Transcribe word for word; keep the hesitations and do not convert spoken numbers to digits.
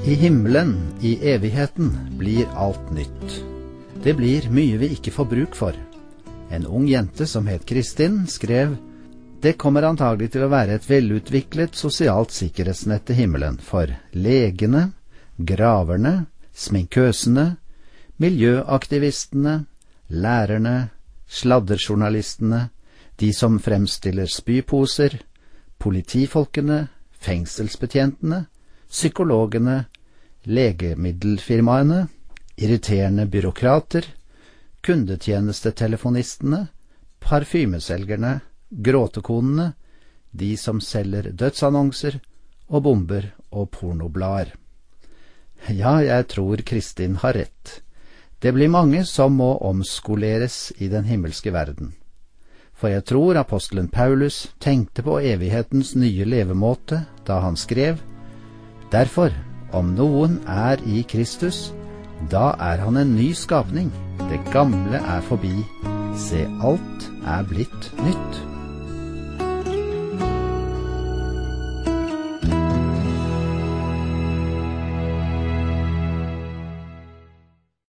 I himmelen, i evigheten, blir alt nytt. Det blir mye vi ikke får bruk for. En ung jente som het Kristin skrev: «Det kommer antagelig til å være et velutviklet sosialt sikkerhetsnett i himmelen for legene, graverne, sminkøsene, miljøaktivistene, lærerne, sladderjournalistene, de som fremstiller spyposer, politifolkene, fengselsbetjentene, psykologene, legemiddelfirmaene, irriterende byråkrater, kundetjenestetelefonistene, parfymeselgerne, gråtekonene, de som selger dødsannonser og bomber og pornoblader.» Ja, jeg tror Kristin har rett. Det blir mange som må omskoleres i den himmelske verden. For jeg tror apostelen Paulus tenkte på evighetens nye levemåte da han skrev: «Derfor, om noen er i Kristus, da er han en ny skapning. Det gamle er forbi. Se, alt er blitt nytt.»